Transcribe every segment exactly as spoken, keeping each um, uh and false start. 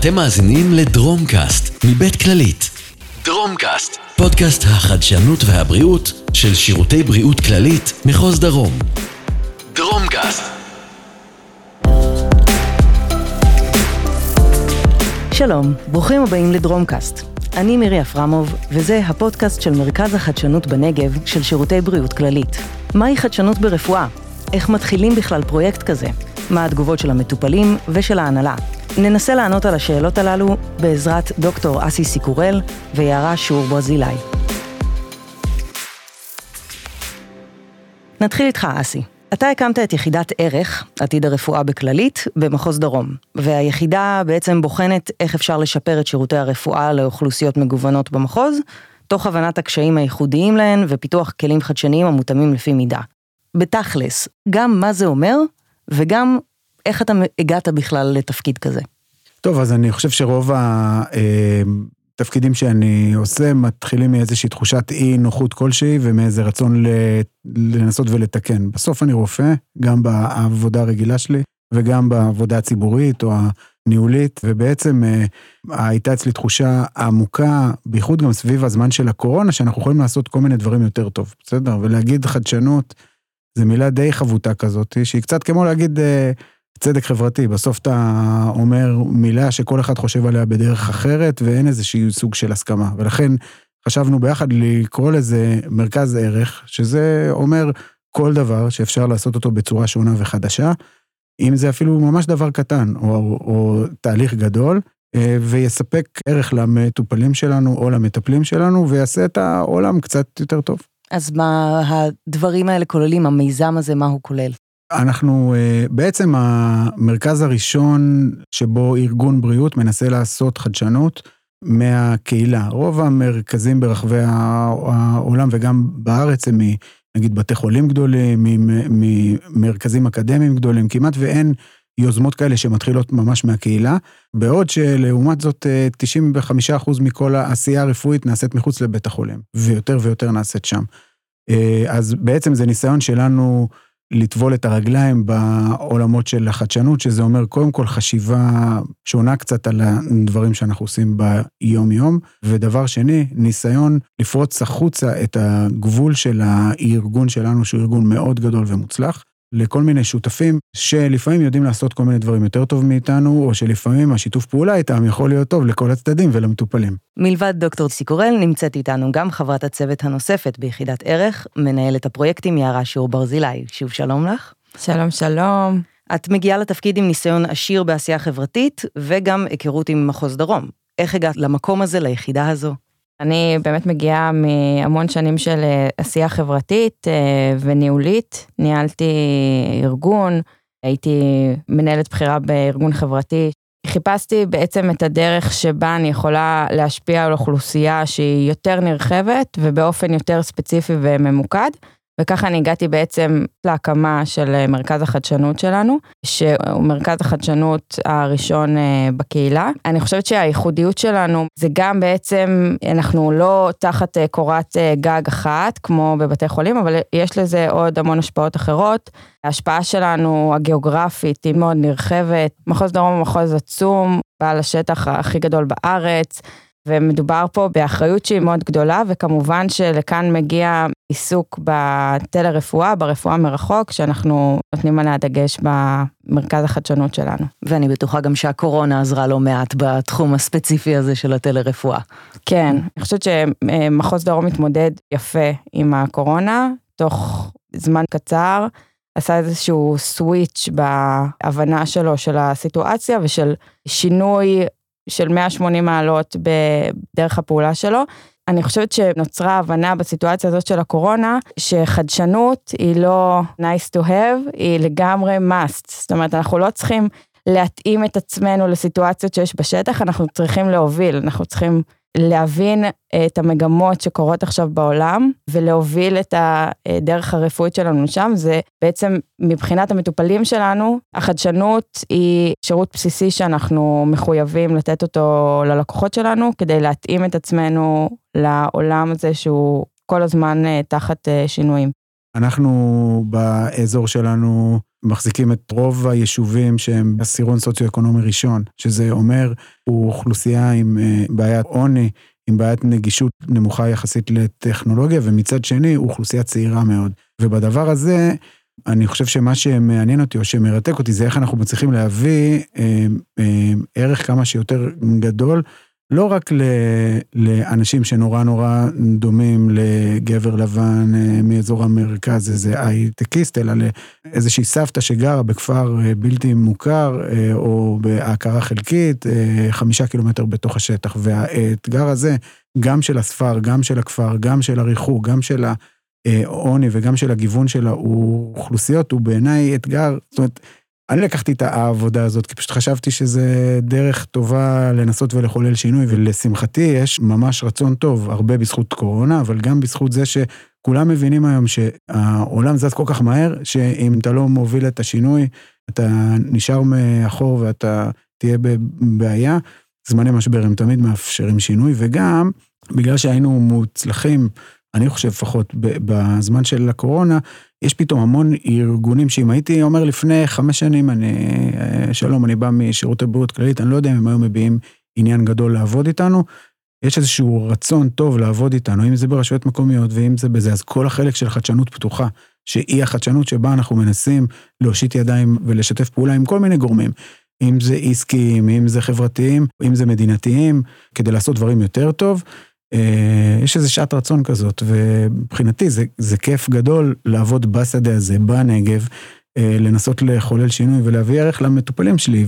אתם מאזינים לדרומקאסט מבית כללית. דרומקאסט, פודקאסט החדשנות והבריאות של שירותי בריאות כללית מחוז דרום. דרומקאסט. שלום, ברוכים הבאים לדרומקאסט. אני מירי אפרמוב, וזה הפודקאסט של מרכז החדשנות בנגב של שירותי בריאות כללית. מהי חדשנות ברפואה? איך מתחילים בכלל פרויקט כזה? מה התגובות של המטופלים ושל ההנהלה? ננסה לענות על השאלות הללו בעזרת דוקטור אסי סיקורל ויערה שור ברזילי. נתחיל איתך, אסי. אתה הקמת את יחידת ערך, עתיד הרפואה בכללית, במחוז דרום, והיחידה בעצם בוחנת איך אפשר לשפר את שירותי הרפואה לאוכלוסיות מגוונות במחוז, תוך הבנת הקשיים הייחודיים להן ופיתוח כלים חדשניים המותאמים לפי מידה. בתכלס, גם מה זה אומר, וגם איך אתה הגעת בכלל לתפקיד כזה? טוב, אז אני חושב שרוב התפקידים שאני עושה מתחילים מאיזושהי תחושת אי נוחות כלשהי, ומאיזה רצון לנסות ולתקן. בסוף אני רופא, גם בעבודה הרגילה שלי, וגם בעבודה הציבורית או הניהולית, ובעצם הייתה אצלי תחושה עמוקה, בייחוד גם סביב הזמן של הקורונה, שאנחנו יכולים לעשות כל מיני דברים יותר טוב, בסדר? ולהגיד חדשנות, זו מילה די חבוטה כזאת, שהיא קצת כמו להגיד צדק חברתי. בסוף אתה אומר מילה שכל אחד חושב עליה בדרך אחרת, ואין איזשהו סוג של הסכמה. ולכן חשבנו ביחד לקרוא לזה מרכז ערך, שזה אומר כל דבר שאפשר לעשות אותו בצורה שונה וחדשה, אם זה אפילו ממש דבר קטן, או, או תהליך גדול, ויספק ערך למטופלים שלנו, או למטפלים שלנו, ויעשה את העולם קצת יותר טוב. אז מה הדברים האלה כוללים, המיזם הזה, מה הוא כולל? אנחנו, בעצם המרכז הראשון שבו ארגון בריאות מנסה לעשות חדשנות מהקהילה. רוב המרכזים ברחבי העולם וגם בארץ הם נגיד בתי חולים גדולים, ממרכזים אקדמיים גדולים, כמעט ואין יוזמות כאלה שמתחילות ממש מהקהילה, בעוד שלעומת זאת תשעים וחמישה אחוז מכל העשייה הרפואית נעשית מחוץ לבית החולים, ויותר ויותר נעשית שם. אז בעצם זה ניסיון שלנו לטבול את הרגליים בעולמות של החדשנות, שזה אומר קודם כל חשיבה שונה קצת על הדברים שאנחנו עושים ביום יום, ודבר שני, ניסיון לפרוץ החוצה את הגבול של הארגון שלנו, שהוא ארגון מאוד גדול ומוצלח, לכל מיני שותפים שלפעמים יודעים לעשות כל מיני דברים יותר טוב מאיתנו, או שלפעמים השיתוף פעולה איתם יכול להיות טוב לכל הצדדים ולמטופלים. מלבד דוקטור סיקורל נמצאת איתנו גם חברת הצוות הנוספת ביחידת ערך, מנהלת הפרויקטים יערה שור ברזילי. שוב שלום לך. שלום שלום. את מגיעה לתפקיד עם ניסיון עשיר בעשייה חברתית, וגם היכרות עם מחוז דרום. איך הגעת למקום הזה, ליחידה הזו? אני באמת מגיעה מהמון שנים של עשייה חברתית וניהולית, ניהלתי ארגון, הייתי מנהלת בחירה בארגון חברתי, חיפשתי בעצם את הדרך שבה אני יכולה להשפיע על אוכלוסייה שהיא יותר נרחבת ובאופן יותר ספציפי וממוקד, וככה אני הגעתי בעצם להקמה של מרכז החדשנות שלנו, שהוא מרכז החדשנות הראשון בקהילה. אני חושבת שהייחודיות שלנו זה גם בעצם, אנחנו לא תחת קורת גג אחת, כמו בבתי חולים, אבל יש לזה עוד המון השפעות אחרות. ההשפעה שלנו הגיאוגרפית היא מאוד נרחבת. מחוז דרום הוא מחוז עצום, בעל השטח הכי גדול בארץ, ומדובר פה באחריות שהיא מאוד גדולה, וכמובן שלכאן מגיע עיסוק בטלרפואה, ברפואה מרחוק, שאנחנו נותנים עליה דגש במרכז החדשנות שלנו. ואני בטוחה גם שהקורונה עזרה לא מעט בתחום הספציפי הזה של הטלרפואה. כן, אני חושבת שמחוז דרום מתמודד יפה עם הקורונה, תוך זמן קצר, עשה איזשהו סוויץ' בהבנה שלו של הסיטואציה, ושל שינוי של מאה ושמונים מעלות בדרך הפעולה שלו. אני חושבת שנוצרה הבנה בסיטואציה הזאת של הקורונה, שחדשנות היא לא nice to have, היא לגמרי must. זאת אומרת, אנחנו לא צריכים להתאים את עצמנו לסיטואציות שיש בשטח, אנחנו צריכים להוביל, אנחנו צריכים להבין את המגמות שקורות עכשיו בעולם, ולהוביל את הדרך הרפואית שלנו שם. זה בעצם מבחינת המטופלים שלנו, החדשנות היא שירות בסיסי שאנחנו מחויבים לתת אותו ללקוחות שלנו, כדי להתאים את עצמנו לעולם הזה שהוא כל הזמן תחת שינויים. אנחנו באזור שלנו מחזיקים את רוב היישובים שהם בסירון סוציו-אקונומי ראשון, שזה אומר, הוא אוכלוסייה עם בעיית עוני, עם בעיית נגישות נמוכה יחסית לטכנולוגיה, ומצד שני, הוא אוכלוסייה צעירה מאוד. ובדבר הזה, אני חושב שמה שמעניין אותי, או שמרתק אותי, זה איך אנחנו מצליחים להביא אה, אה, ערך כמה שיותר גדול, לא רק ל, לאנשים שנורא נורא דומים לגבר לבן אה, מאזור המרכז, איזה הייטקיסט, אלא לאיזושהי סבתא שגרה בכפר אה, בלתי מוכר, אה, או בהכרה חלקית, אה, חמישה קילומטר בתוך השטח, והאתגר הזה, גם של הספר, גם של הכפר, גם של הריחוק, גם של ה... עוני וגם של הגיוון שלה, הוא אוכלוסיות, הוא בעיניי אתגר, זאת אומרת, אני לקחתי את העבודה הזאת, כי פשוט חשבתי שזה דרך טובה לנסות ולחולל שינוי, ולשמחתי יש ממש רצון טוב, הרבה בזכות קורונה, אבל גם בזכות זה שכולם מבינים היום שהעולם זז כל כך מהר, שאם אתה לא מוביל את השינוי, אתה נשאר מאחור ואתה תהיה בבעיה, זמני משבר הם תמיד מאפשרים שינוי, וגם בגלל שהיינו מוצלחים, אני חושב לפחות בזמן של הקורונה, יש פתאום המון ארגונים שאם הייתי אומר לפני חמש שנים, אני, שלום, אני בא משירותי בריאות כללית, אני לא יודע אם הם היו מביאים עניין גדול לעבוד איתנו, יש איזשהו רצון טוב לעבוד איתנו, אם זה ברשויות מקומיות ואם זה בזה, אז כל החלק של חדשנות פתוחה, שהיא החדשנות שבה אנחנו מנסים להושיט ידיים ולשתף פעולה עם כל מיני גורמים, אם זה עסקיים, אם זה חברתיים, אם זה מדינתיים, כדי לעשות דברים יותר טוב, יש איזו שעת רצון כזאת, ובחינתי זה, זה כיף גדול לעבוד בשדה הזה, בנגב, לנסות לחולל שינוי ולהביא ערך למטופלים שלי,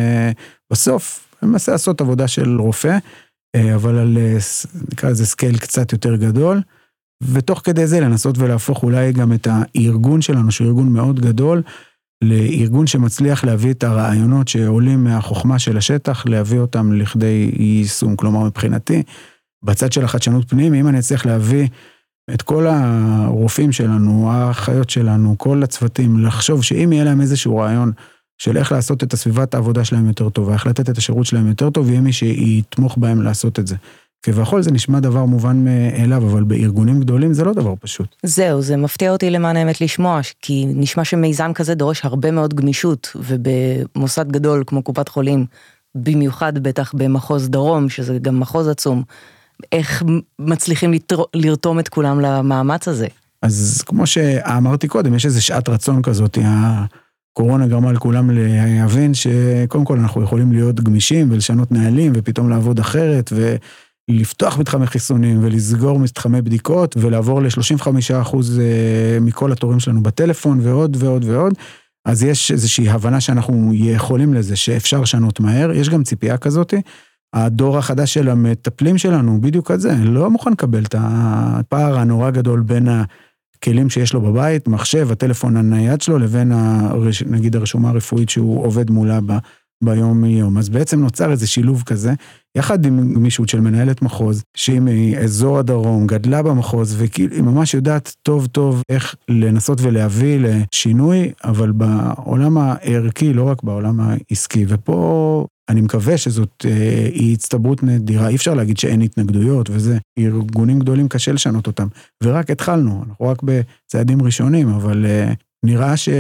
ובסוף אני מנסה לעשות עבודה של רופא, אבל על, נקרא לזה סקייל קצת יותר גדול, ותוך כדי זה לנסות ולהפוך אולי גם את הארגון שלנו, שהוא ארגון מאוד גדול, לארגון שמצליח להביא את הרעיונות שעולים מהחוכמה של השטח, להביא אותם לכדי יישום, כלומר מבחינתי, בצד של החדשנות פנים, אם אני אצליח להביא את כל הרופאים שלנו, האחיות שלנו, כל הצוותים, לחשוב שאם יהיה להם איזשהו רעיון של איך לעשות את הסביבת העבודה שלהם יותר טובה, איך לתת את השירות שלהם יותר טוב, יהיה מי שיתמוך בהם לעשות את זה. כביכול זה נשמע דבר מובן מאליו, אבל בארגונים גדולים זה לא דבר פשוט. זהו, זה מפתיע אותי למען האמת לשמוע, כי נשמע שמיזם כזה דורש הרבה מאוד גמישות, ובמוסד גדול כמו קופת חולים, במיוחד בטח במחוז דרום, שזה גם מחוז עצום, איך מצליחים לרתום את כולם למאמץ הזה? אז כמו שאמרתי קודם, יש איזו שעת רצון כזאת, הקורונה גרמה לכולם להבין שקודם כל אנחנו יכולים להיות גמישים ולשנות נהלים ופתאום לעבוד אחרת ולפתוח מתחמי חיסונים ולסגור מתחמי בדיקות ולעבור ל-שלושים וחמישה אחוז מכל התורים שלנו בטלפון ועוד ועוד ועוד. אז יש איזושהי הבנה שאנחנו יכולים לזה שאפשר לשנות מהר, יש גם ציפייה כזאת. הדור החדש של המטפלים שלנו, בדיוק את זה, לא מוכן לקבל את הפער הנורא גדול בין הכלים שיש לו בבית, מחשב, הטלפון הנייד שלו, לבין הרש, נגיד הרשומה הרפואית שהוא עובד מולה ב, ביום יום. אז בעצם נוצר איזה שילוב כזה, יחד עם גמישות של מנהלת מחוז, שהיא מאזור הדרום, גדלה במחוז, והיא ממש יודעת טוב טוב איך לנסות ולהביא לשינוי, אבל בעולם הערכי, לא רק בעולם העסקי. ופה אני מקווה שזאת אה, היא הצטברות נדירה, אי אפשר להגיד שאין התנגדויות, וזה ארגונים גדולים קשה לשנות אותם, ורק התחלנו, אנחנו רק בצעדים ראשונים, אבל אה, נראה ש...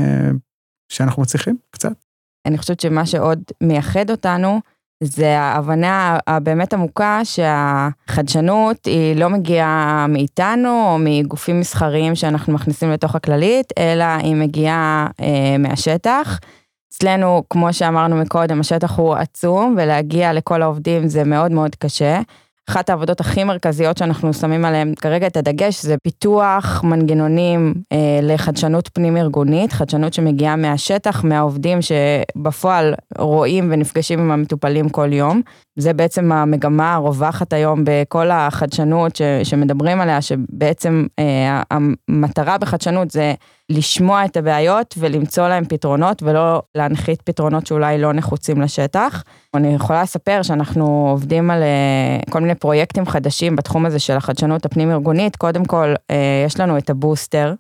שאנחנו מצליחים קצת. אני חושבת שמה שעוד מייחד אותנו, זה ההבנה הבאמת עמוקה שהחדשנות היא לא מגיעה מאיתנו או מגופים מסחריים שאנחנו מכניסים לתוך הכללית, אלא היא מגיעה אה, מהשטח. אצלנו, כמו שאמרנו מקודם, השטח הוא עצום, ולהגיע לכל העובדים זה מאוד מאוד קשה. אחת העבודות הכי מרכזיות שאנחנו שמים עליהם כרגע את הדגש, זה פיתוח מנגנונים אה, לחדשנות פנים ארגונית, חדשנות שמגיעה מהשטח, מהעובדים שבפועל רואים ונפגשים עם המטופלים כל יום. זה בעצם המגמה הרווחת היום בכל החדשנות ש, שמדברים עליה, שבעצם אה, המטרה בחדשנות זה לשמוע את הבעיות ולמצוא להם פתרונות, ולא להנחית פתרונות שאולי לא נחוצים לשטח. אני יכולה לספר שאנחנו עובדים על כל מיני פרויקטים חדשים בתחום הזה של החדשנות הפנים ארגונית. קודם כל, יש לנו את הבוסטר,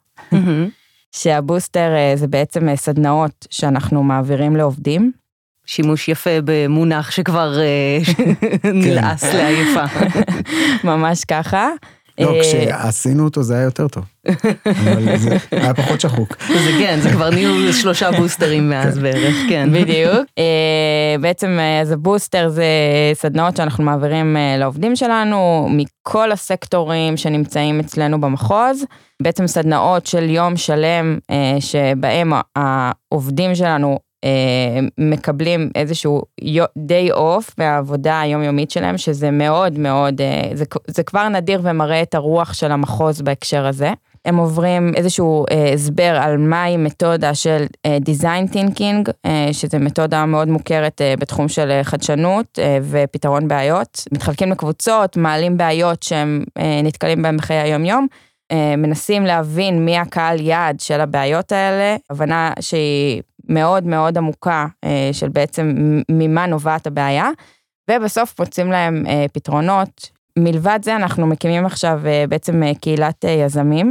שהבוסטר זה בעצם סדנאות שאנחנו מעבירים לעובדים. שימוש יפה במונח שכבר נלעס לעייפה. ממש ככה. לא, כשעשינו אותו זה היה יותר טוב. אבל זה היה פחות שחוק. זה כן, זה כבר נהיו שלושה בוסטרים מאז בערך, כן. בדיוק. בעצם אז הבוסטר זה סדנאות שאנחנו מעבירים לעובדים שלנו, מכל הסקטורים שנמצאים אצלנו במחוז, בעצם סדנאות של יום שלם, שבהם העובדים שלנו מקבלים איזשהו day off מהעבודה היומיומית שלהם, שזה מאוד מאוד, זה, זה כבר נדיר ומראה את הרוח של המחוז בהקשר הזה. הם עוברים איזשהו הסבר על מהי מתודה של design thinking, שזה מתודה מאוד מוכרת בתחום של חדשנות ופתרון בעיות. מתחלקים לקבוצות, מעלים בעיות שהם נתקלים בהם בחיי היום-יום, מנסים להבין מי הקהל יעד של הבעיות האלה, הבנה שהיא מאוד מאוד עמוקה של בעצם ממה נובעת הבעיה, ובסוף מוצאים להם פתרונות. מלבד זה אנחנו מקימים עכשיו בעצם קהילת יזמים.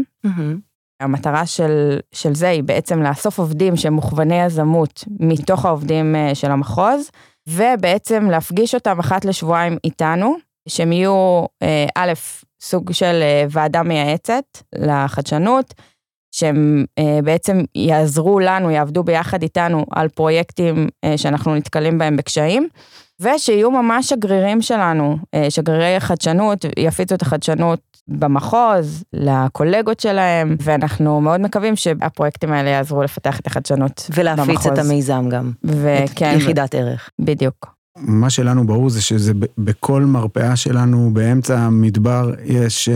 המטרה של, של זה היא בעצם לאסוף עובדים שהם מוכווני יזמות מתוך העובדים של המחוז, ובעצם להפגיש אותם אחת לשבועיים איתנו, שהם יהיו א', סוג של ועדה מייעצת לחדשנות, שהם בעצם יעזרו לנו, יעבדו ביחד איתנו על פרויקטים שאנחנו נתקלים בהם בקשיים, ושיהיו ממש שגרירים שלנו, שגרירי החדשנות, יפיצו את החדשנות במחוז, לקולגות שלהם, ואנחנו מאוד מקווים שהפרויקטים האלה יעזרו לפתח את החדשנות ולהפיץ במחוז. את המיזם גם, וכן, את יחידת ערך. בדיוק. מה שלנו ברור זה שזה בכל מרפאה שלנו, באמצע המדבר, יש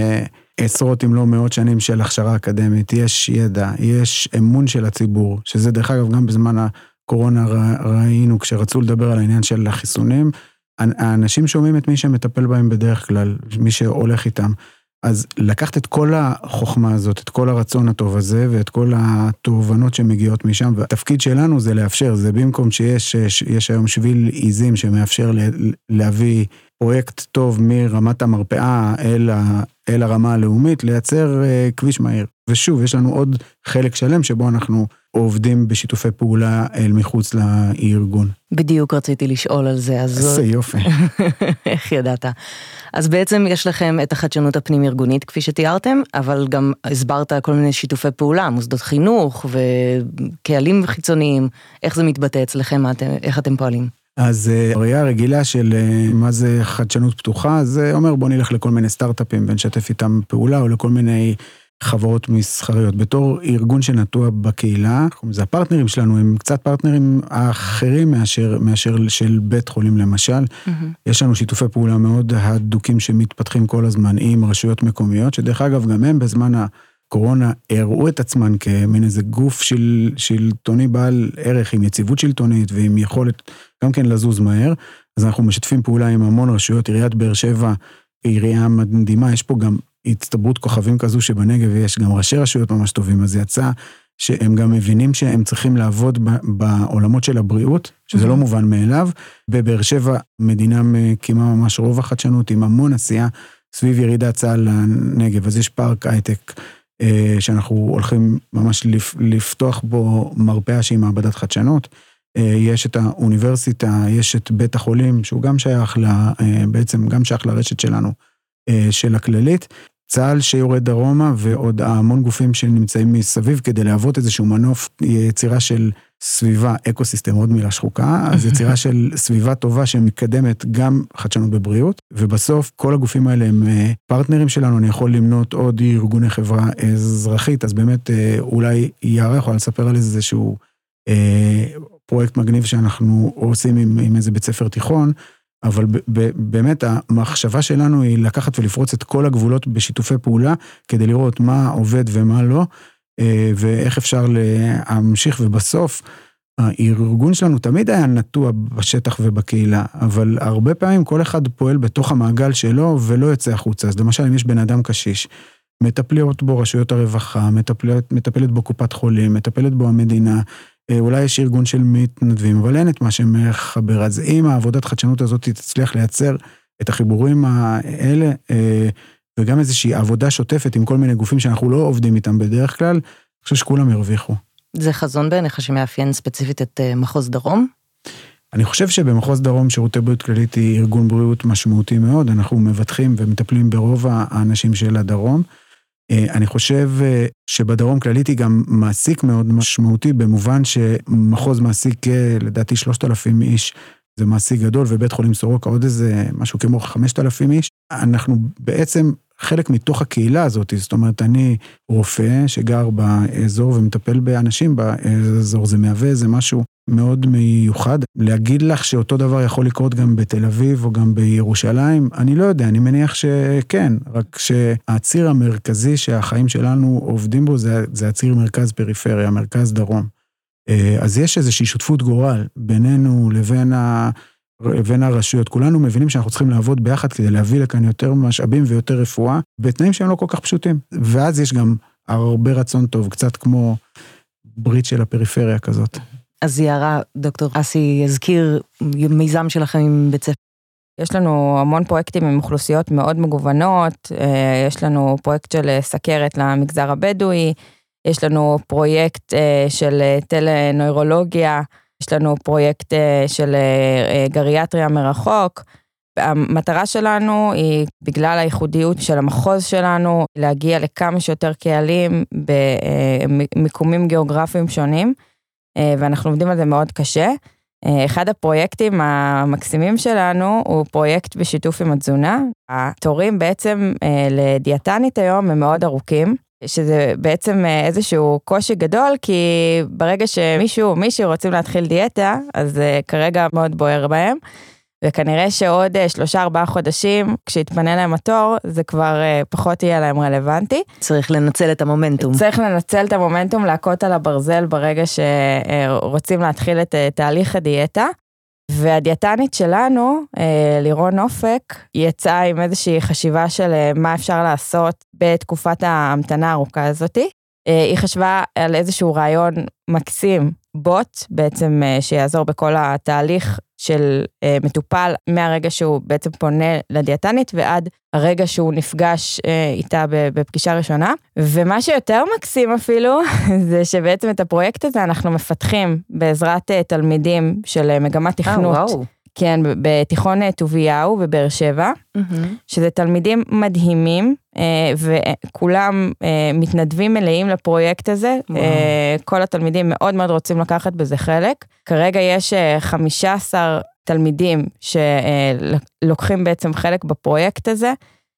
עשרות אם לא מאות שנים של הכשרה אקדמית, יש ידע, יש אמון של הציבור, שזה דרך אגב גם בזמן הקורונה ראינו, כשרצו לדבר על העניין של החיסונים, האנשים שומעים את מי שמטפל בהם בדרך כלל, מי שהולך איתם. אז לקחת את כל החוכמה הזאת, את כל הרצון הטוב הזה, ואת כל התובנות שמגיעות משם, והתפקיד שלנו זה לאפשר, זה במקום שיש יש היום שביל עיזים שמאפשר להביא פרויקט טוב מרמת המרפאה אל, ה, אל הרמה הלאומית, לייצר כביש מהיר. ושוב, יש לנו עוד חלק שלם שבו אנחנו עובדים בשיתופי פעולה אל מחוץ לארגון. בדיוק רציתי לשאול על זה. זה יופי. איך ידעת? אז בעצם יש לכם את החדשנות הפנים-ארגונית, כפי שתיארתם, אבל גם הסברת כל מיני שיתופי פעולה, מוסדות חינוך וקהלים חיצוניים. איך זה מתבטא אצלכם? איך אתם פועלים? אז הראייה הרגילה של מה זה חדשנות פתוחה, זה אומר בוא נלך לכל מיני סטארט-אפים ונשתף איתם פעולה, או לכל מיני חברות מסחריות. בתור ארגון שנטוע בקהילה, זה הפרטנרים שלנו, הם קצת פרטנרים אחרים מאשר, מאשר של בית חולים למשל. Mm-hmm. יש לנו שיתופי פעולה מאוד הדוקים שמתפתחים כל הזמן עם רשויות מקומיות, שדרך אגב גם הם בזמן הקורונה הראו את עצמן כמין איזה גוף של, שלטוני בעל ערך, עם יציבות שלטונית ועם יכולת גם כן לזוז מהר. אז אנחנו משתפים פעולה עם המון רשויות, עיריית באר שבע, עירייה מדהימה, יש פה גם הצטברות כוכבים כזו שבנגב יש גם ראשי רשויות ממש טובים, אז יצא שהם גם מבינים שהם צריכים לעבוד בעולמות של הבריאות, שזה לא מובן מאליו, בבאר שבע מדינה מקימה ממש רוב החדשנות, עם המון עשייה סביב ירידת צה"ל לנגב, אז יש פארק הייטק, שאנחנו הולכים ממש לפתוח בו מרפאה שהיא מעבדת חדשנות, יש את האוניברסיטה, יש את בית החולים, שהוא גם שייך, בעצם גם שייך לרשת שלנו, של הכללית, צה"ל שיורד דרומה, ועוד המון גופים שנמצאים מסביב, כדי להוות איזשהו מנוף, יצירה של סביבה, אקוסיסטם, עוד מילה שחוקה, אז יצירה של סביבה טובה, שמקדמת גם חדשנות בבריאות, ובסוף כל הגופים האלה הם פרטנרים שלנו, אני יכול למנות עוד ארגוני חברה אזרחית, אז באמת אולי יערך, או לספר על איזשהו פרויקט מגניב, שאנחנו עושים עם, עם איזה בית ספר תיכון, אבל ב- ב- באמת המחשבה שלנו היא לקחת ולפרוץ את כל הגבולות בשיתופי פעולה, כדי לראות מה עובד ומה לא, ואיך אפשר להמשיך, ובסוף הארגון שלנו תמיד היה נטוע בשטח ובקהילה, אבל הרבה פעמים כל אחד פועל בתוך המעגל שלו ולא יוצא החוצה. אז למשל אם יש בן אדם קשיש, מטפלות בו רשויות הרווחה, מטפלת, מטפלת בו קופת חולים, מטפלת בו המדינה, אולי יש ארגון של מתנדבים, אבל אין את מה שמחבר. אז אם העבודת חדשנות הזאת תצליח לייצר את החיבורים האלה, וגם איזושהי עבודה שוטפת עם כל מיני גופים שאנחנו לא עובדים איתם בדרך כלל, אני חושב שכולם ירוויחו. זה חזון בעיניך שמאפיין ספציפית את מחוז דרום? אני חושב שבמחוז דרום שירותי בריאות כללית היא ארגון בריאות משמעותי מאוד, אנחנו מבטחים ומטפלים ברוב האנשים של הדרום. אני חושב שבדרום כללית היא גם מעסיק מאוד משמעותי, במובן שמחוז מעסיק לדעתי שלושת אלפים איש, זה מעסיק גדול, ובית חולים סורוקה עוד איזה משהו כמו חמשת אלפים איש. אנחנו בעצם חלק מתוך הקהילה הזאת, זאת אומרת, אני רופא שגר באזור ומטפל באנשים באזור, זה מהווה, זה משהו מאוד מיוחד. להגיד לך שאותו דבר יכול לקרות גם בתל אביב או גם בירושלים, אני לא יודע, אני מניח שכן, רק שהציר המרכזי שהחיים שלנו עובדים בו, זה, זה הציר מרכז פריפריה, מרכז דרום. אז יש איזושהי שותפות גורל בינינו לבין ה... בין הרשויות, כולנו מבינים שאנחנו צריכים לעבוד ביחד כדי להביא לכאן יותר משאבים ויותר רפואה, בתנאים שהם לא כל כך פשוטים. ואז יש גם הרבה רצון טוב, קצת כמו ברית של הפריפריה כזאת. אז יערה, דוקטור אסי, יזכיר מיזם שלכם עם בית ספר. יש לנו המון פרויקטים עם אוכלוסיות מאוד מגוונות, יש לנו פרויקט של סכרת למגזר הבדואי, יש לנו פרויקט של טלנוירולוגיה, יש לנו פרויקט של גריאטריה מרחוק. המטרה שלנו היא, בגלל הייחודיות של המחוז שלנו, להגיע לכמה שיותר קהלים במיקומים גיאוגרפיים שונים, ואנחנו עובדים על זה מאוד קשה. אחד הפרויקטים המקסימים שלנו הוא פרויקט בשיתוף עם התזונה. התורים בעצם לדיאטנית היום הם מאוד ארוכים, שזה בעצם איזשהו קושי גדול, כי ברגע שמישהו או מישהו רוצים להתחיל דיאטה, אז כרגע מאוד בוער בהם, וכנראה שעוד שלושה ארבעה חודשים, כשיתפנה להם התור, זה כבר פחות יהיה להם רלוונטי. צריך לנצל את המומנטום. צריך לנצל את המומנטום, להכות על הברזל ברגע שרוצים להתחיל את תהליך הדיאטה, והדיאטנית שלנו, לירון אופק, יצאה עם איזושהי חשיבה של מה אפשר לעשות בתקופת ההמתנה הארוכה הזאת. היא חשבה על איזשהו רעיון מקסים, בוט, בעצם שיעזור בכל התהליך של מטופל, מהרגע שהוא בעצם פונה לדיאטנית, ועד הרגע שהוא נפגש איתה בפגישה ראשונה. ומה שיותר מקסים אפילו, זה שבעצם את הפרויקט הזה אנחנו מפתחים בעזרת תלמידים של מגמת תכנות. וואו. כן, בתיכון טוביהו בבאר שבע, שזה תלמידים מדהימים, וכולם מתנדבים מלאים לפרויקט הזה, כל התלמידים מאוד מאוד רוצים לקחת בזה חלק. כרגע יש חמישה עשר תלמידים שלוקחים בעצם חלק בפרויקט הזה,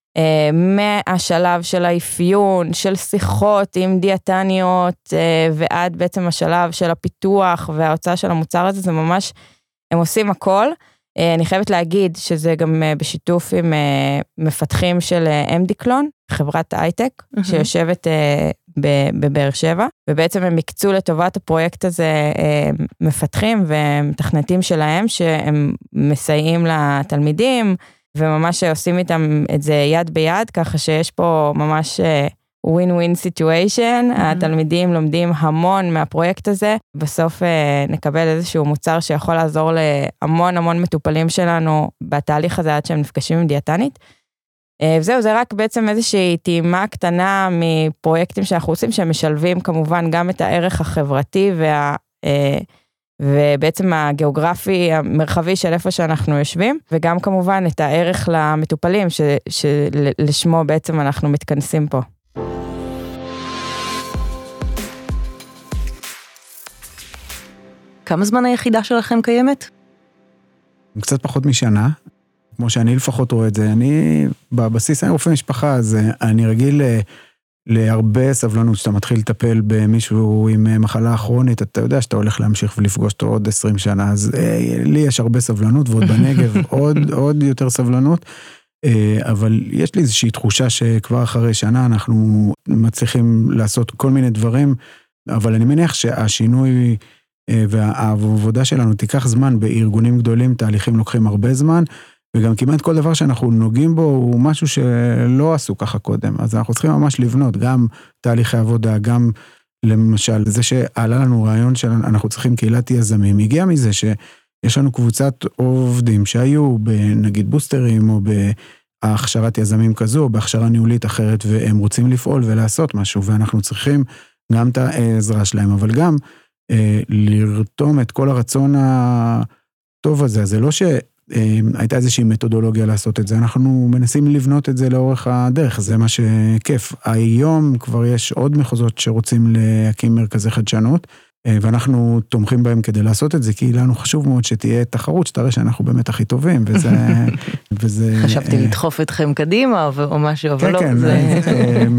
מהשלב של האפיון, של שיחות עם דיאטניות, ועד בעצם השלב של הפיתוח וההוצאה של המוצר הזה, זה ממש, הם עושים הכל. אני חייבת להגיד שזה גם בשיתוף עם מפתחים של אמדיקלון, חברת הייטק, שיושבת בבאר שבע, ובעצם הם מקצו לטובת הפרויקט הזה מפתחים ומתכנתים שלהם, שהם מסייעים לתלמידים, וממש עושים איתם את זה יד ביד, ככה שיש פה ממש ווין-ווין סיטואשן, התלמידים לומדים המון מהפרויקט הזה, בסוף נקבל איזשהו מוצר שיכול לעזור להמון המון מטופלים שלנו בתהליך הזה עד שהם נפגשים עם דיאטנית. וזהו, זה רק בעצם איזושהי טעימה קטנה מפרויקטים שאנחנו עושים, שהם משלבים כמובן גם את הערך החברתי וה... ובעצם הגיאוגרפי המרחבי של איפה שאנחנו יושבים, וגם כמובן את הערך למטופלים שלשמו בעצם אנחנו מתכנסים פה. כמה זמן היחידה שלכם קיימת? קצת פחות משנה, כמו שאני לפחות רואה את זה. אני בבסיס, אני רופא משפחה, אז אני רגיל להרבה סבלנות, שאתה מתחיל לטפל במישהו עם מחלה כרונית, אתה יודע שאתה הולך להמשיך ולפגוש אותו עוד עשרים שנה, אז לי יש הרבה סבלנות, ועוד בנגב עוד, עוד יותר סבלנות, אבל יש לי איזושהי תחושה שכבר אחרי שנה אנחנו מצליחים לעשות כל מיני דברים, אבל אני מניח שהשינוי והעבודה שלנו תיקח זמן, בארגונים גדולים תהליכים לוקחים הרבה זמן, וגם כמעט כל דבר שאנחנו נוגעים בו הוא משהו שלא עשו ככה קודם, אז אנחנו צריכים ממש לבנות גם תהליכי עבודה, גם למשל זה שעלה לנו רעיון שאנחנו צריכים קהילת יזמים, הגיע מזה שיש לנו קבוצת עובדים שהיו בנגיד בוסטרים או בהכשרת יזמים כזו, או בהכשרה ניהולית אחרת, והם רוצים לפעול ולעשות משהו, ואנחנו צריכים גם את העזרה שלהם, אבל גם לרתום את כל הרצון הטוב הזה, זה לא שהייתה איזושהי מתודולוגיה לעשות את זה, אנחנו מנסים לבנות את זה לאורך הדרך, זה מה שכיף. היום כבר יש עוד מחוזות שרוצים להקים מרכזי חדשנות, ואנחנו תומכים בהם כדי לעשות את זה, כי לנו חשוב מאוד שתהיה תחרות, שתראה שאנחנו באמת הכי טובים, וזה... וזה חשבתי לדחוף אתכם קדימה, או משהו, אבל לא. כן, כן.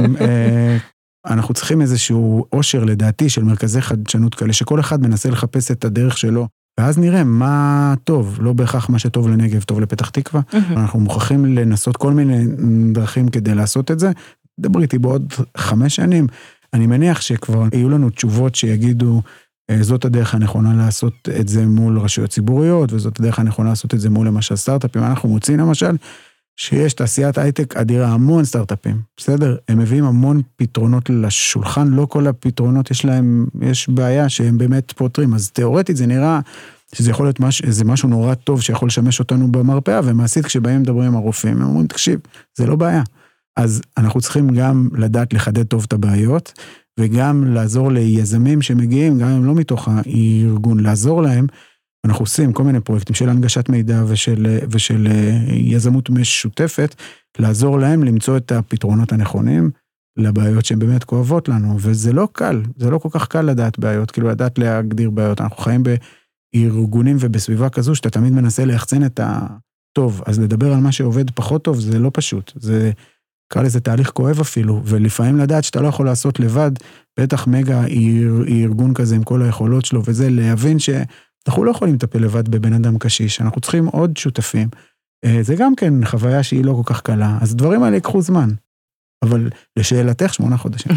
אנחנו צריכים איזשהו עושר לדעתי של מרכזי חדשנות כאלה, שכל אחד מנסה לחפש את הדרך שלו, ואז נראה מה טוב, לא בהכרח מה שטוב לנגב, טוב לפתח תקווה, אנחנו מוכרחים לנסות כל מיני דרכים כדי לעשות את זה, דברי איתי בעוד חמש שנים, אני מניח שכבר יהיו לנו תשובות שיגידו, זאת הדרך הנכונה לעשות את זה מול רשויות ציבוריות, וזאת הדרך הנכונה לעשות את זה מול למשל סטארט-אפים, אנחנו מוצאים למשל, שיש תעשיית הייטק אדירה, המון סטארט-אפים, בסדר? הם מביאים המון פתרונות לשולחן, לא כל הפתרונות יש להם, יש בעיה שהם באמת פותרים, אז תיאורטית זה נראה שזה יכול להיות משהו, זה משהו נורא טוב שיכול לשמש אותנו במרפאה, ומעשית כשבאים מדברים עם הרופאים, הם אומרים, תקשיב, זה לא בעיה. אז אנחנו צריכים גם לדעת לחדד טוב את הבעיות, וגם לעזור ליזמים שמגיעים, גם אם לא מתוך הארגון, לעזור להם, אנחנו עושים כל מיני פרויקטים של הנגשת מידע ושל, ושל יזמות משותפת, לעזור להם למצוא את הפתרונות הנכונים לבעיות שהן באמת כואבות לנו, וזה לא קל, זה לא כל כך קל לדעת בעיות, כאילו לדעת להגדיר בעיות, אנחנו חיים בארגונים ובסביבה כזו, שאתה תמיד מנסה להחצן את הטוב, אז לדבר על מה שעובד פחות טוב, זה לא פשוט, זה קרא לזה תהליך כואב אפילו, ולפעמים לדעת שאתה לא יכול לעשות לבד, בטח מגה ארגון כזה עם כל היכולות שלו, וזה להבין ש אנחנו לא יכולים לטפל לבד בבן אדם קשיש, אנחנו צריכים עוד שותפים. זה גם כן חוויה שהיא לא כל כך קלה, אז דברים האלה יקחו זמן. אבל לשאלתך שמונה חודשים.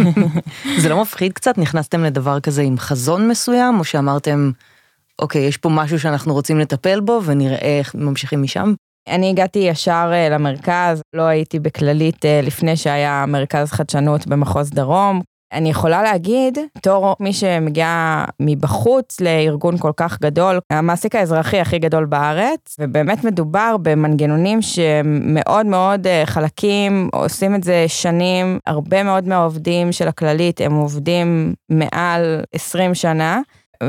זה לא מפחיד קצת? נכנסתם לדבר כזה עם חזון מסוים, או שאמרתם, אוקיי, יש פה משהו שאנחנו רוצים לטפל בו, ונראה איך ממשיכים משם? אני הגעתי ישר למרכז, לא הייתי בכללית לפני שהיה מרכז חדשנות במחוז דרום, אני יכולה להגיד, תור מי שמגיע מבחוץ לארגון כל כך גדול, המעסיק האזרחי הכי גדול בארץ, ובאמת מדובר במנגנונים שמאוד מאוד חלקים, עושים את זה שנים, הרבה מאוד מהעובדים של הכללית, הם עובדים מעל עשרים שנה,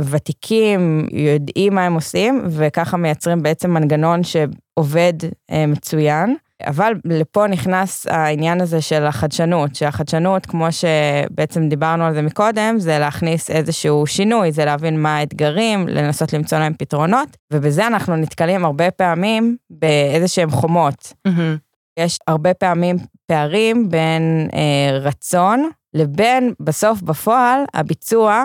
ותיקים יודעים מה הם עושים, וככה מייצרים בעצם מנגנון שעובד מצוין, אבל לפה נכנס העניין הזה של החדשנות, שהחדשנות, כמו שבעצם דיברנו על זה מקודם, זה להכניס איזשהו שינוי, זה להבין מה האתגרים, לנסות למצוא להם פתרונות, ובזה אנחנו נתקלים הרבה פעמים באיזשהם חומות. Mm-hmm. יש הרבה פעמים פערים בין אה, רצון, לבין בסוף בפועל הביצוע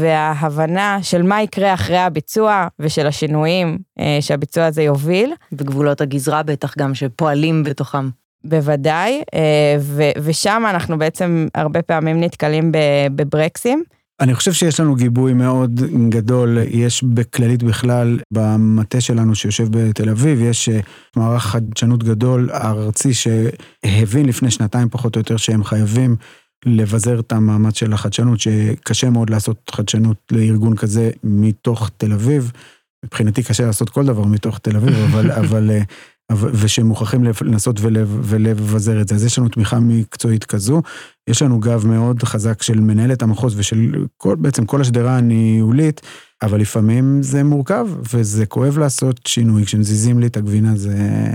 וההבנה של מה יקרה אחרי הביצוע ושל השינויים אה, שהביצוע הזה יוביל. וגבולות הגזרה בטח גם שפועלים בתוכם. בוודאי, אה, ו- ושם אנחנו בעצם הרבה פעמים נתקלים בברקסים. אני חושב שיש לנו גיבוי מאוד גדול, יש בכללית בכלל, במטה שלנו שיושב בתל אביב, יש מערך חדשנות גדול ארצי שהבין לפני שנתיים פחות או יותר שהם חייבים לבזר את המאמץ של החדשנות, שקשה מאוד לעשות חדשנות לארגון כזה מתוך תל אביב, מבחינתי קשה לעשות כל דבר מתוך תל אביב, אבל, אבל, ושמוכרחים לנסות ולבזר את זה. אז יש לנו תמיכה מקצועית כזו, יש לנו גב מאוד חזק של מנהלת המחוז ושל כל, בעצם כל השדרה הניהולית, אבל לפעמים זה מורכב, וזה כואב לעשות שינוי, כשנזיזים לי את הגבינה זה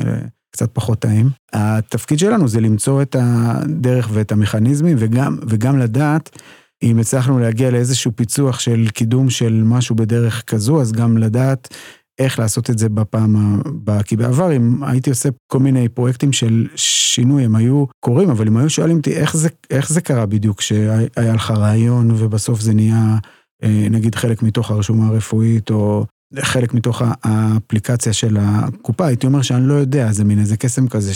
קצת פחות טעים. התפקיד שלנו זה למצוא את הדרך ואת המכניזמים, וגם, וגם לדעת, אם הצלחנו להגיע לאיזשהו פיצוח של קידום של משהו בדרך כזו, אז גם לדעת איך לעשות את זה בפעם הבאה. כי בעבר, אם הייתי עושה כל מיני פרויקטים של שינוי, הם היו קורים, אבל אם היו שואלים אותי איך זה, איך זה קרה בדיוק, שהיה לך רעיון, ובסוף זה נהיה, נגיד, חלק מתוך הרשומה הרפואית, או חלק מתוך האפליקציה של הקופה, הייתי אומר שאני לא יודע, זה מין איזה קסם כזה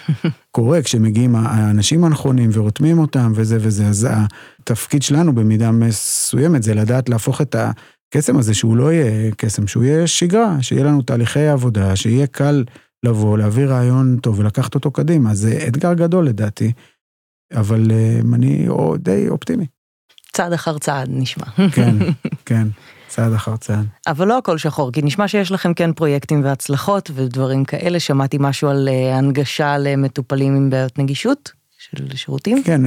שקורה, כשמגיעים האנשים הנכונים ורותמים אותם וזה וזה, אז התפקיד שלנו במידה מסוימת זה לדעת להפוך את הקסם הזה, שהוא לא יהיה קסם, שהוא יהיה שגרה, שיהיה לנו תהליכי עבודה, שיהיה קל לבוא, להביא רעיון טוב ולקחת אותו קדימה, זה אתגר גדול לדעתי, אבל אני די אופטימי. צעד אחר צעד נשמע. כן, כן. צעד אחר צעד. אבל לא הכל שחור, כי נשמע שיש לכם כן פרויקטים והצלחות ודברים כאלה, שמעתי משהו על הנגשה למטופלים עם בעיות נגישות, של שירותים? כן,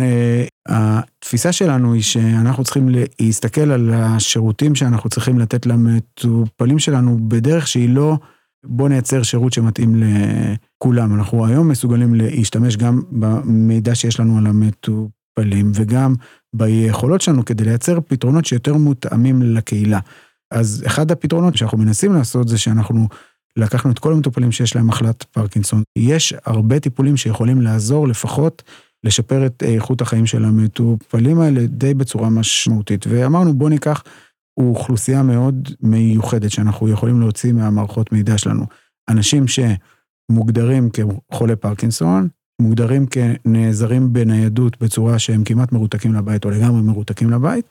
התפיסה שלנו היא שאנחנו צריכים להסתכל על השירותים שאנחנו צריכים לתת למטופלים שלנו בדרך שהיא לא, בוא נייצר שירות שמתאים לכולם. אנחנו היום מסוגלים להשתמש גם במידע שיש לנו על המטופלים, וגם ביכולות שלנו כדי לייצר פתרונות שיותר מותאמים לקהילה. אז אחד הפתרונות שאנחנו מנסים לעשות זה שאנחנו לקחנו את כל המטופלים שיש להם מחלת פרקינסון. יש הרבה טיפולים שיכולים לעזור לפחות לשפר את איכות החיים של המטופלים האלה די בצורה משמעותית. ואמרנו בוא ניקח אוכלוסייה מאוד מיוחדת שאנחנו יכולים להוציא מהמערכות מידע שלנו. אנשים שמוגדרים כחולי פרקינסון, מוגדרים כנעזרים בניידות בצורה שהם כמעט מרותקים לבית או לגמרי מרותקים לבית,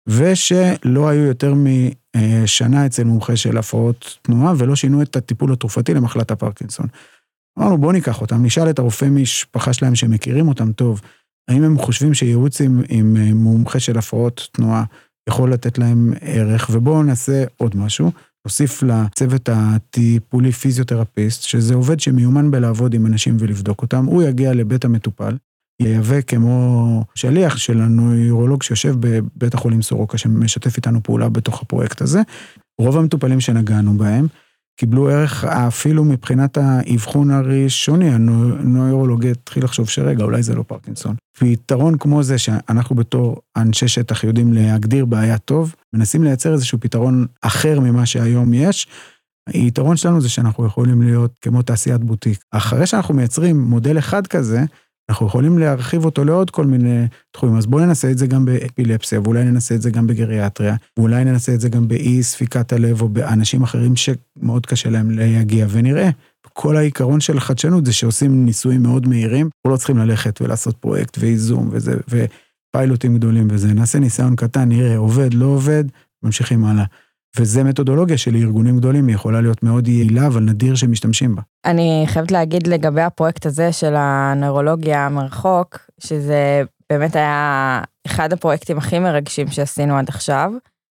ושלא היו יותר משנה אצל מומחה של הפרעות תנועה, ולא שינו את הטיפול התרופתי למחלת הפרקינסון. אמרנו, בוא ניקח אותם, נשאל את הרופא משפחה שלהם שמכירים אותם טוב, האם הם חושבים שייעוץ עם, עם מומחה של הפרעות תנועה יכול לתת להם ערך, ובואו נעשה עוד משהו, נוסיף לצוות הטיפולי פיזיותרפיסט, שזה עובד שמיומן בלעבוד עם אנשים ולבדוק אותם, הוא יגיע לבית המטופל, יהווה כמו שליח של הנוירולוג שיושב בבית החולים סורוקה, שמשתף איתנו פעולה בתוך הפרויקט הזה. רוב המטופלים שנגענו בהם, קיבלו ערך אפילו מבחינת האבחון הראשוני, הנוירולוג התחיל לחשוב שרגע, אולי זה לא פרקינסון. פתרון כמו זה שאנחנו בתור אנשי שטח יודעים להגדיר בעיה טוב, מנסים לייצר איזשהו פתרון אחר ממה שהיום יש. היתרון שלנו זה שאנחנו יכולים להיות כמו תעשיית בוטיק. אחרי שאנחנו מייצרים מודל אחד כזה, אנחנו יכולים להרחיב אותו לעוד כל מיני תחומים, אז בואו ננסה את זה גם באפילפסיה, ואולי ננסה את זה גם בגריאטריה, ואולי ננסה את זה גם באי ספיקת הלב, או באנשים אחרים שמאוד קשה להם להגיע, ונראה, כל העיקרון של חדשנות זה שעושים ניסויים מאוד מהירים, אנחנו לא צריכים ללכת ולעשות פרויקט ואיזום, וזה, ופיילוטים גדולים וזה, נעשה ניסיון קטן, נראה, עובד, לא עובד, ממשיכים הלאה. וזה מתודולוגיה של ארגונים גדולים, היא יכולה להיות מאוד יעילה, אבל נדיר שמשתמשים בה. אני חייבת להגיד לגבי הפרויקט הזה של הנוירולוגיה מרחוק, שזה באמת היה אחד הפרויקטים הכי מרגשים שעשינו עד עכשיו,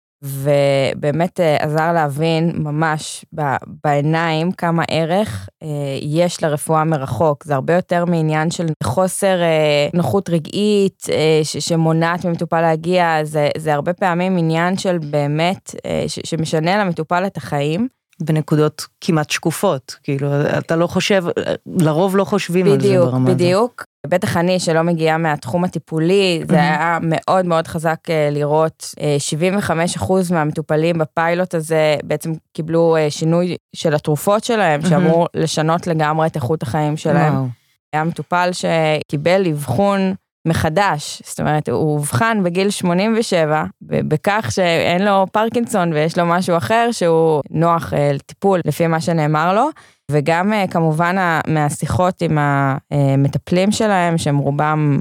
ובאמת עזר להבין ממש בעיניים כמה ערך יש לרפואה מרחוק. זה הרבה יותר מעניין של חוסר נוחות רגעית שמונעת ממטופל להגיע, זה, זה הרבה פעמים עניין של באמת שמשנה למטופל את החיים. בנקודות כמעט שקופות, כאילו אתה לא חושב, לרוב לא חושבים על זה ברמה הזאת. בדיוק, בדיוק. בטח אני שלא מגיעה מהתחום הטיפולי, זה היה מאוד מאוד חזק לראות, שבעים וחמישה אחוז מהמטופלים בפיילוט הזה בעצם קיבלו שינוי של התרופות שלהם, שאמור לשנות לגמרי את איכות החיים שלהם. היה מטופל שקיבל אבחון מחדש, זאת אומרת, הוא הובחן בגיל שמונים ושבע, בכך שאין לו פרקינסון ויש לו משהו אחר שהוא נוח לטיפול לפי מה שנאמר לו, וגם כמובן מהשיחות עם המטפלים שלהם, שהם רובם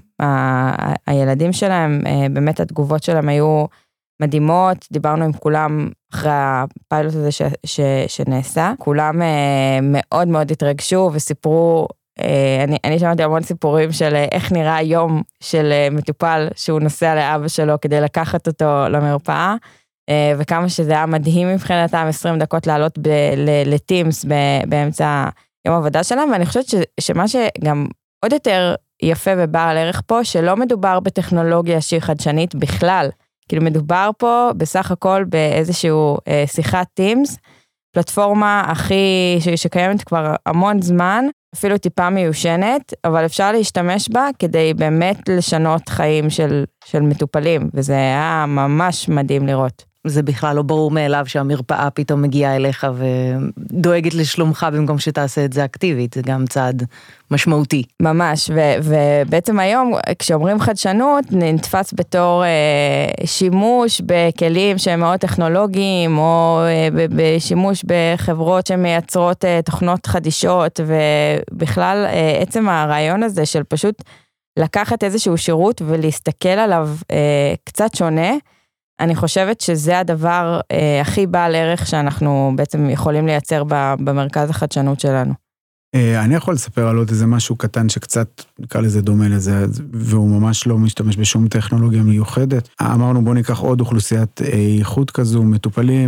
הילדים שלהם, באמת התגובות שלהם היו מדהימות, דיברנו עם כולם אחרי הפיילוט הזה ש, ש, שנעשה, כולם מאוד מאוד התרגשו וסיפרו, אני, אני שמעתי המון סיפורים של איך נראה היום של מטופל שהוא נוסע לאבא שלו כדי לקחת אותו למרפאה, וכמה שזה היה מדהים מבחינתם עשרים דקות לעלות לטימס באמצע יום עבודה שלהם, ואני חושבת ש, שמה שגם עוד יותר יפה ובעל ערך פה, שלא מדובר בטכנולוגיה שהיא חדשנית בכלל, כאילו מדובר פה בסך הכל באיזשהו שיחת טימס, פלטפורמה הכי, שקיימת כבר המון זמן, אפילו טיפה מיושנת, אבל אפשר להשתמש בה כדי באמת לשנות חיים של, של מטופלים, וזה היה ממש מדהים לראות. זה בכלל לא ברור מאליו שהמרפאה פתאום מגיעה אליך ודואגת לשלומך במקום שתעשה את זה אקטיבית, זה גם צעד משמעותי. ממש, ו- ובעצם היום כשאומרים חדשנות נתפס בתור אה, שימוש בכלים שהם מאוד טכנולוגיים, או אה, בשימוש בחברות שמייצרות אה, תוכנות חדישות, ובכלל אה, עצם הרעיון הזה של פשוט לקחת איזשהו שירות ולהסתכל עליו אה, קצת שונה, אני חושבת שזה הדבר אה, הכי בעל ערך שאנחנו בעצם יכולים לייצר במרכז החדשנות שלנו. אה, אני יכול לספר על עוד איזה משהו קטן שקצת נקרא לזה דומה לזה, והוא ממש לא משתמש בשום טכנולוגיה מיוחדת. אמרנו בוא ניקח עוד אוכלוסיית איכות כזו, מטופלים,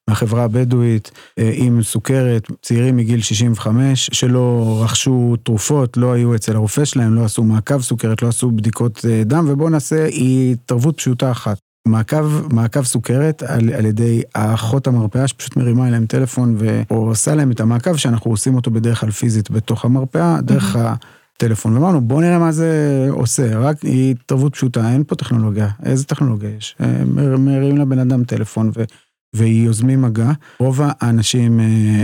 מהחברה הבדואית עם סוכרת, צעירים מגיל שישים וחמש, שלא רכשו תרופות, לא היו אצל הרופא שלהם, לא עשו מעקב סוכרת, לא עשו בדיקות דם, ובואו נעשה התערבות פשוטה אחת. מעקב, מעקב סוכרת על, על ידי האחות המרפאה, שפשוט מרימה אליהם טלפון, או עושה להם את המעקב, שאנחנו עושים אותו בדרך כלל פיזית בתוך המרפאה, דרך הטלפון. ואמרנו, בואו נראה מה זה עושה, רק התערבות פשוטה, אין פה טכנולוגיה. איזה טכנולוגיה יש? מרימים לבן אדם טלפון ו... ויוזמים מגע. רוב האנשים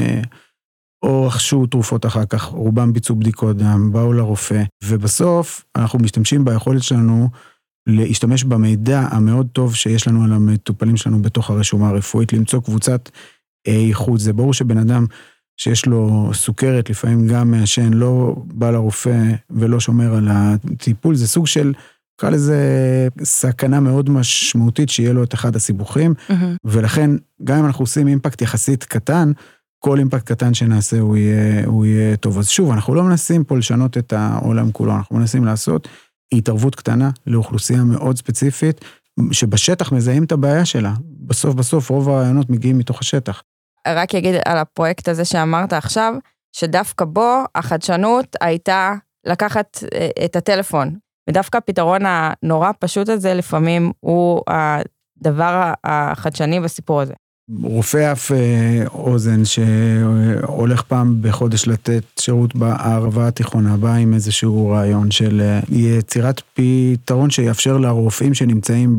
או רכשו תרופות אחר כך, רובם ביצעו בדיקות דם, באו לרופא, ובסוף אנחנו משתמשים ביכולת שלנו להשתמש במידע המאוד טוב שיש לנו על המטופלים שלנו בתוך הרשומה הרפואית, למצוא קבוצת איכות. זה ברור שבן אדם שיש לו סוכרת, לפעמים גם מעשן, לא בא לרופא ולא שומר על הטיפול, זה סוג של... קרא לזה סכנה מאוד משמעותית שיהיה לו את אחד הסיבוכים, mm-hmm. ולכן גם אם אנחנו עושים אימפקט יחסית קטן, כל אימפקט קטן שנעשה הוא יהיה, הוא יהיה טוב. אז שוב, אנחנו לא מנסים פה לשנות את העולם כולו, אנחנו מנסים לעשות התערבות קטנה לאוכלוסייה מאוד ספציפית, שבשטח מזהים את הבעיה שלה. בסוף בסוף רוב הרעיונות מגיעים מתוך השטח. רק אגיד על הפרויקט הזה שאמרת עכשיו, שדווקא בו החדשנות הייתה לקחת את הטלפון, ודווקא הפתרון הנורא פשוט הזה, לפעמים הוא הדבר החדשני בסיפור הזה. רופא אף אוזן שהולך פעם בחודש לתת שירות בערבה התיכונה, בא עם איזשהו רעיון של יצירת פתרון שיאפשר לרופאים שנמצאים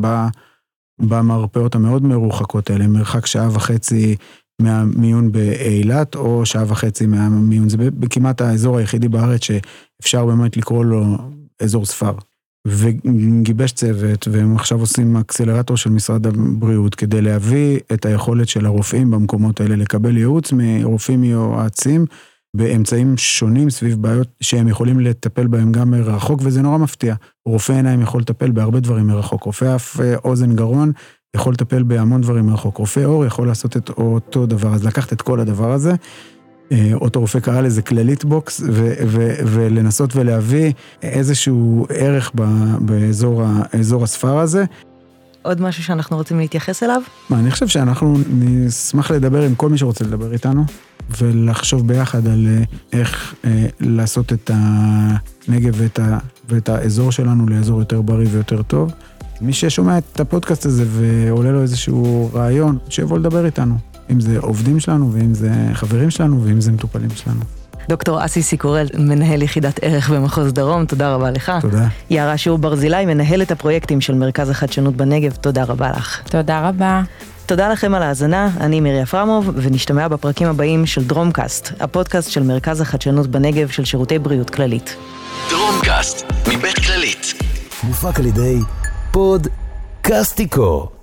במרפאות המאוד מרוחקות האלה, מרחק שעה וחצי מהמיון באילת, או שעה וחצי מהמיון, זה בכמעט האזור היחידי בארץ שאפשר באמת לקרוא לו אזור ספר, וגיבש צוות, והם עכשיו עושים אקסלרטור של משרד הבריאות, כדי להביא את היכולת של הרופאים במקומות האלה, לקבל ייעוץ מרופאים יועצים, באמצעים שונים סביב בעיות, שהם יכולים לטפל בהם גם מרחוק, וזה נורא מפתיע. רופא עיניים יכול לטפל בהרבה דברים מרחוק, רופא אף אוזן גרון יכול לטפל בהמון דברים מרחוק, רופא אור יכול לעשות את אותו דבר, אז לקחת את כל הדבר הזה, אותו רופא קרא לזה כללית בוקס, ו- ו- ולנסות ולהביא איזשהו ערך באזור האזור הספר הזה. עוד משהו שאנחנו רוצים להתייחס אליו? מה, אני חושב שאנחנו נשמח לדבר עם כל מי שרוצה לדבר איתנו, ולחשוב ביחד על איך אה, לעשות את הנגב ואת, ה- ואת האזור שלנו לאזור יותר בריא ויותר טוב. מי ששומע את הפודקאסט הזה ועולה לו איזשהו רעיון, שיבוא לדבר איתנו. אם זה עובדים שלנו, ואם זה חברים שלנו, ואם זה מטופלים שלנו. דוקטור אסי סיקורל, מנהל יחידת ערך במחוז דרום, תודה רבה לך. תודה. יערה שור ברזילי, מנהלת הפרויקטים של מרכז החדשנות בנגב, תודה רבה לך. תודה רבה. תודה לכם על ההאזנה, אני מירי אפרמוב, ונשתמע בפרקים הבאים של דרומקאסט, הפודקאסט של מרכז החדשנות בנגב של שירותי בריאות כללית. דרומקאסט, מבית כללית. מופק על ידי פוד קסטיקו.